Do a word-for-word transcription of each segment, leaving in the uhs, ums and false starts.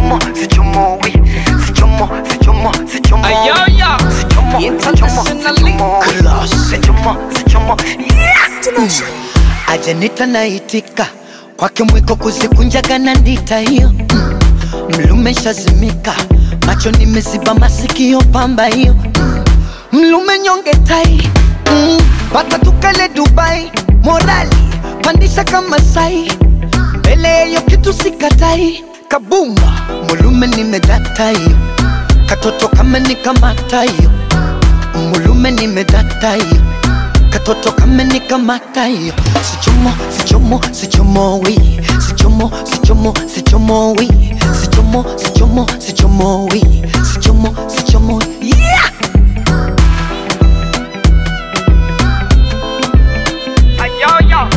sichomo, sichomo, we. Sichomo, sichomo, sichomo. Ayo, yo. Sichomo, Internationally class. Sichomo, sichomo, yeah. Ajanita naitika kwake mwiko kuzikunjaga na ndita hiyo. mm. Mlume shazimika macho nimeziba masikio pamba hiyo. mm. Mlume nyonge tai mm. Bata tukale Dubai morali pandisha kama sai mbele hiyo kitu sikatai kabumba. Mlume nimedata hiyo katoto kama nikamata hiyo. Mlume nimedata hiyo katoto kama nikamata hiyo. Sichomo, sichomo, sichomo, we. Sichomo, sichomo, sichomo, we. Sichomo, sichomo, sichomo, we. Sichomo, sichomo, yeah. Ayo, yo.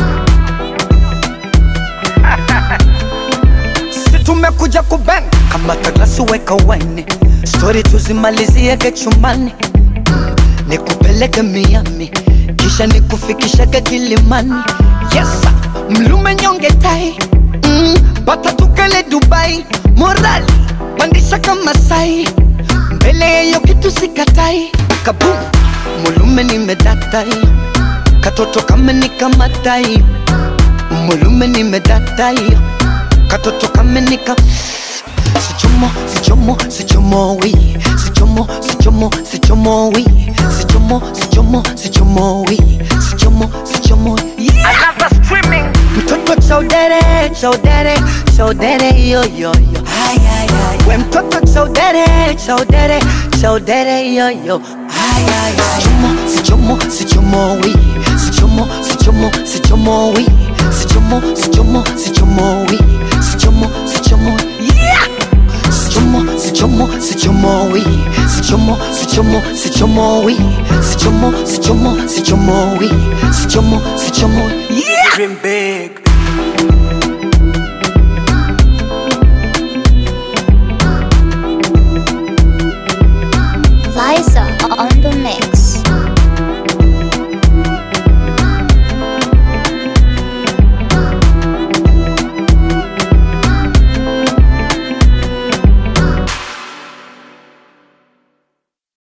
Si tumekuja kubang kama kaglasi weka wine. Story tuzimalizie chumbani. Nikupeleke Miami kisha nikufikishage Kilimani. Yes sir. Mlume nyonge tai mm. Bata tukale Dubai morali pandisha kama sai mbele hiyo kitu sikatai kabum. Mlume nimedata hiyo katoto kama nikamata hiyo. Mlume nimedata hiyo katoto kama nika. Sichomo, sichomo, sichomo, we. Sichomo, sichomo, sichomo, we. Sichomo, sichomo, sichomo, we. Sichomo, sichomo, yeah. Another streaming. Mtoto chaudere, chaudere, chaudere, yo, yo, yo. Ay, ay, ay. We mtoto chaudere, chaudere, chaudere, yo, yo. Ay, ay, ay. Sichomo, sichomo, sichomo, we. Sichomo, sichomo, sichomo, we. Sichomo, sichomo, sichomo, we. Sichomo, sichomo, yeah. Sichomo, sichomo, sichomo, we. Sichomo, sichomo, sichomo, we. Sichomo, sichomo, sichomo, we. Sichomo, sichomo, yeah. Dream big.